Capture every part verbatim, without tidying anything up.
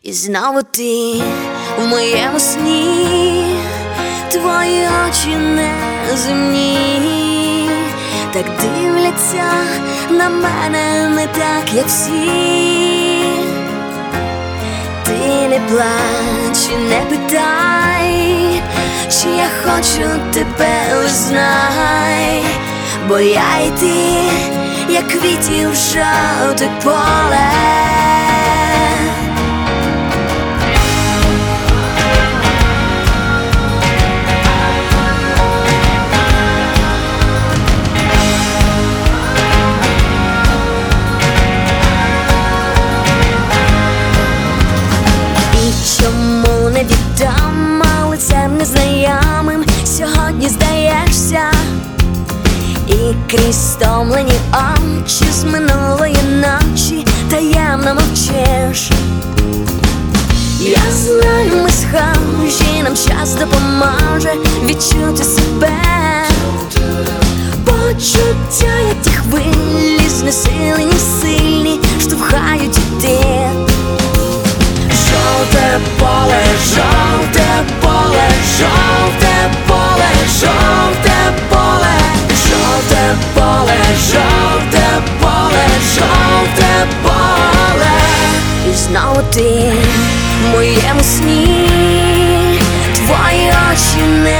І знову ти в моєму сні, твої очі неземні, так дивляться на мене не так, як всі. Ти не плач і не питай, чи я хочу тебе, лиш знай, бо я і ти, як квітів жовте поле. Чому невідомо лицем незнайомим сьогодні здаєшся, і крізь стомлені очі з минулої ночі таємно мовчиш. Я знаю, ми схожі, нам час допоможе відчути себе. Почуття, як ті хвилі, знесилені, сильні, штовхають іти. Жовте поле, жовте поле, жовте поле, жовте поле, жовте поле, жовте поле, жовте поле. І знову ти в моєму сні, твої очі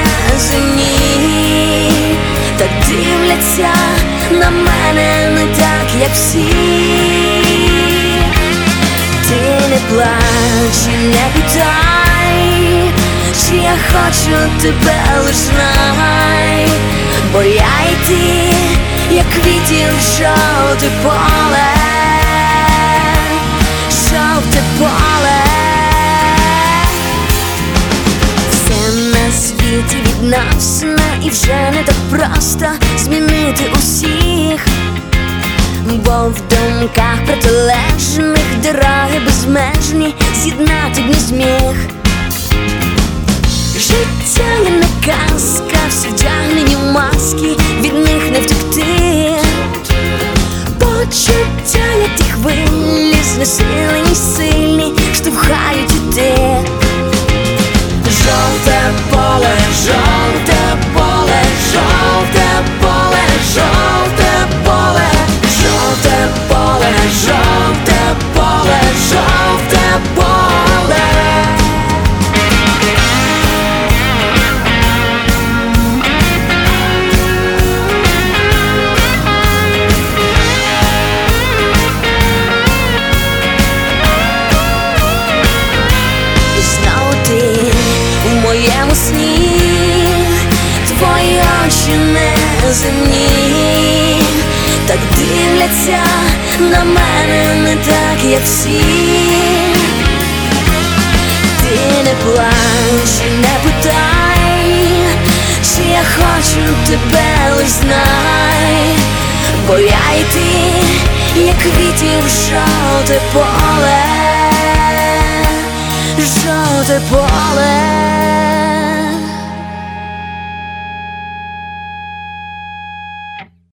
неземні, так дивляться на мене не так, як всі. Ти не плач і не питай, чи я хочу тебе, лиш знай, бо я і ти, як квітів жовте поле, жовте поле. Все на світі відносно, і вже не так просто змінити усіх, бо в думках протилежних дороги безмежні з'єднати б не зміг. Життя є не казка, всі вдягнені в маски, від них не втекти. Почуття, як ті хвилі, знесилені, сильні, штовхають іти. Жовте поле, жовте поле, жовте поле, жовте поле, жовте поле, жовте поле, жовте поле. І знову ти в моєму сні, твої очі неземні, так дивляться на мене не так, як всі. Ти не плач і не питай, чи я хочу тебе, лиш знай, бо я і ти, як квітів жовте поле, жовте поле.